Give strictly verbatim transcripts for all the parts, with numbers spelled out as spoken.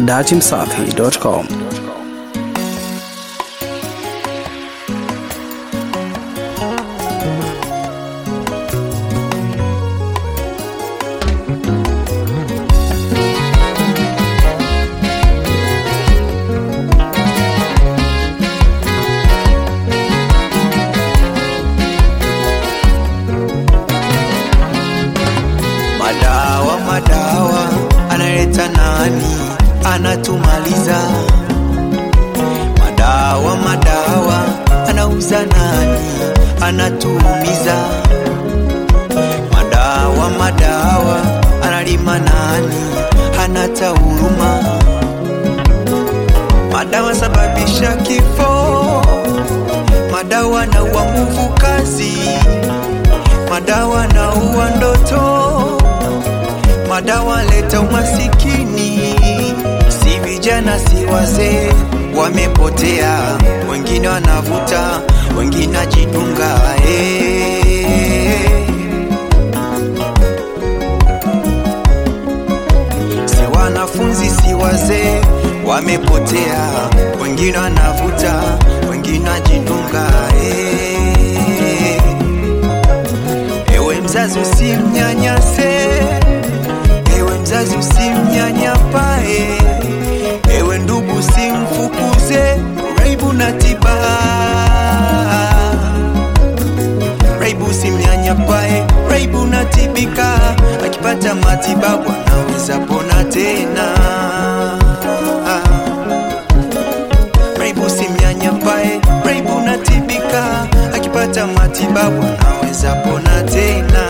datin safi dot com. Madawa madawa analeta nani, anatumaliza. Madawa madawa anauza nani, anatuumiza. Madawa madawa analima nani, hanata huruma. Madawa sababisha kifo, madawa na uwa nguvu kazi, madawa na uwa ndoto, madawa leta umasikini. Si vijana si wazee wamepotea, wengine wanavuta, wengine ajidunga. eh. Si wanafunzi si wazee wamepotea, wengine wanavuta, wengine ajidunga. eh. Ewe mzazi usimnyanyase, ewe mzazi usimnyanyapae, ewe ndugu usimfukuze. Raibu na tiba, raibu usimnyanyapae, raibu na tibika. Akipata matibabu anaweza pona tena. Raibu usimnyanyapae, raibu na tibika. Akipata matibabu anaweza pona tena.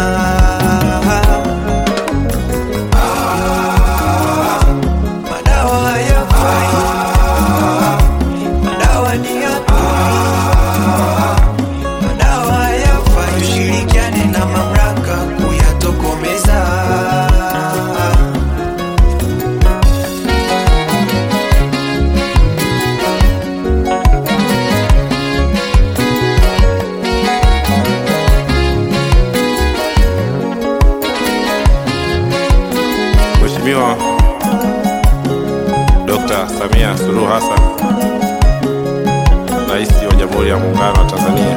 Mheshimiwa Dokta Samia Suluhu Hassan, Rais wa Jamhuri ya Muungano wa Tanzania,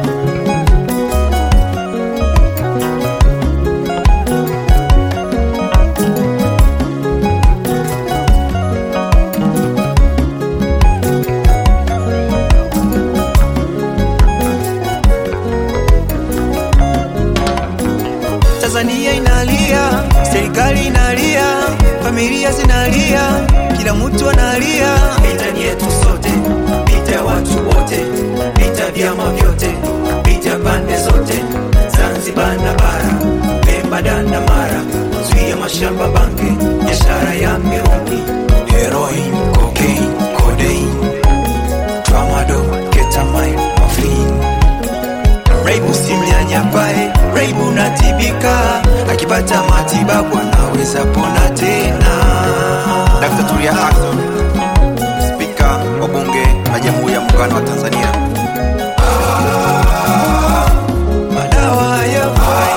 Tanzania inalia, serikali inalia, familia zinalia, kila mtu analia. Vita ni yetu sote, vita ya watu wote, vita vyama vyote, vita pande zote. Zanzibar na bara, Pemba na Mara, zuia mashamba bange, biashara ya mirungi, heroin, cocaine, codeine, tramadol, ketamine, morphine. Raibu simnyanyapae, raibu na tibika. Akipata matibabu anaweza pona tena. Daktari Tulia Ackson, Spika wa Bunge la Jamhuri ya Muungano wa Tanzania. Ah, madawa hayafai,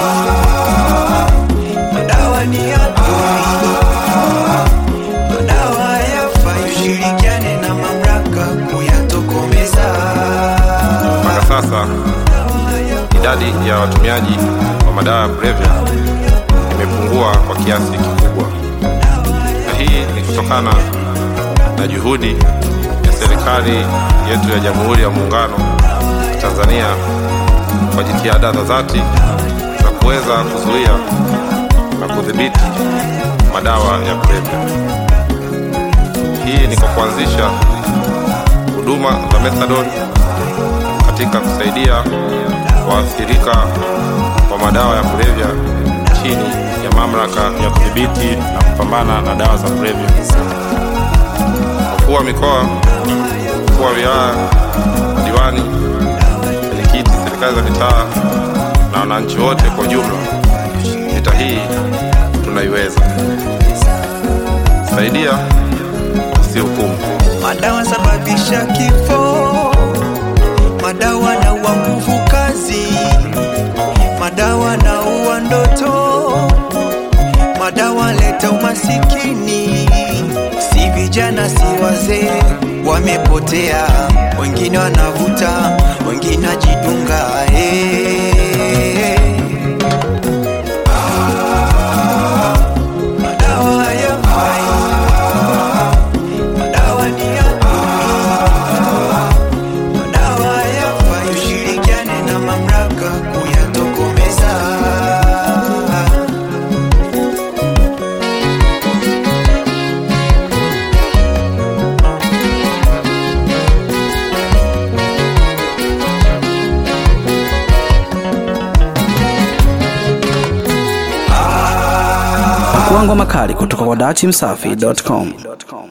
madawa ni adui, madawa hayafai. Tushirikiane na mamlaka kuyatokomeza. mpaka sasa idadi ya watumiaji wa madawa ya kulevya imepungua kwa kiasi kikubwa, na hii ni kutokana na juhudi ya serikali yetu ya Jamhuri ya Muungano wa Tanzania kwa jitihada za dhati za kuweza kuzuia na kudhibiti madawa ya kulevya. Hii ni kwa kuanzisha huduma za methadone katika kusaidia waathirika wa madawa ya kulevya chini ya mamlaka ya kudhibiti na kupambana na dawa za kulevya. Wakuu wa mikoa, wakuu wa wilaya, madiwani, wenyekiti, serikali za mitaa na wananchi wote kwa jumla, vita hii tunaiweza. Saidia, usihukumu. Madawa sababisha kifo, madawa na uwa nguvu kazi, madawa na uwa ndoto, madawa leta umasikini. vijana si wazee, wamepotea, wengine wanavuta, wengine ajidunga. Hey. Ah, madawa hayafai, madawa ni ya madawa hayafai, tushirikiane na mamlaka kuyatokomeza. Pakuangwa makali kutoka kwa dachimsafi dot com.